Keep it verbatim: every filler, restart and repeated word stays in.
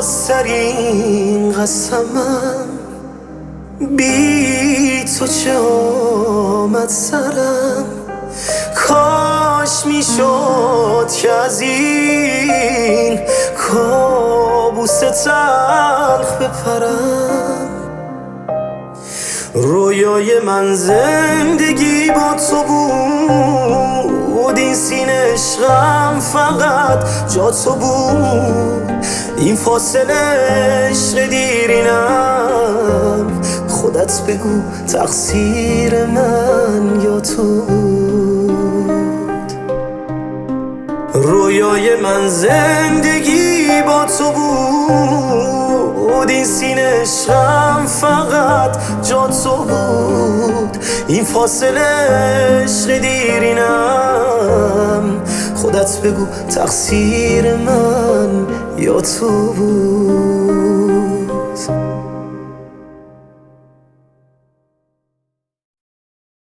بازترین قسمم بی تو چه آمد سرم. کاش میشد که از این کابوس تلخ بپرم. رویای من زندگی با تو بود، این سینه عشقم فقط جا تو بود. این فاصله عشق دیرینم، خودت بگو تقصیر من یا تو بود. رویای من زندگی با تو بود، این سینه عشقم فقط جا تو بود. این فاصله عشق دیرینم، خودت بگو تقصیر من یا تو بود.